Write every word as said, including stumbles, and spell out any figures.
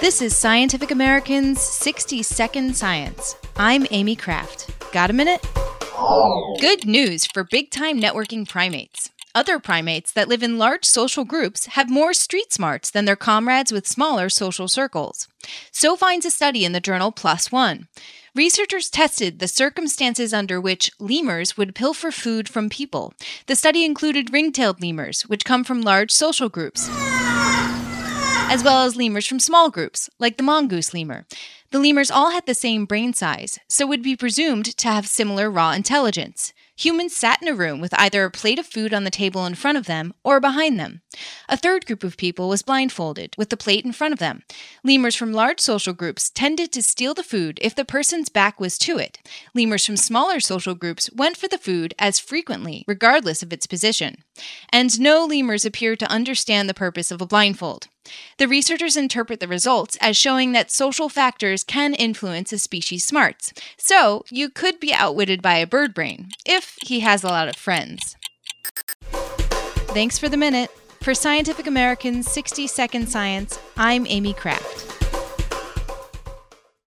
This is Scientific American's sixty second Science. I'm Amy Kraft. Got a minute? Good news for big-time networking primates. Other primates that live in large social groups have more street smarts than their comrades with smaller social circles. So finds a study in the journal PLOS ONE. Researchers tested the circumstances under which lemurs would pilfer food from people. The study included ring-tailed lemurs, which come from large social groups, as well as lemurs from small groups, like the mongoose lemur. The lemurs all had the same brain size, so would be presumed to have similar raw intelligence. Humans sat in a room with either a plate of food on the table in front of them or behind them. A third group of people was blindfolded, with the plate in front of them. Lemurs from large social groups tended to steal the food if the person's back was to it. Lemurs from smaller social groups went for the food as frequently, regardless of its position. And no lemurs appear to understand the purpose of a blindfold. The researchers interpret the results as showing that social factors can influence a species' smarts. So, you could be outwitted by a bird brain, if he has a lot of friends. Thanks for the minute. For Scientific American's sixty second Science, I'm Amy Kraft.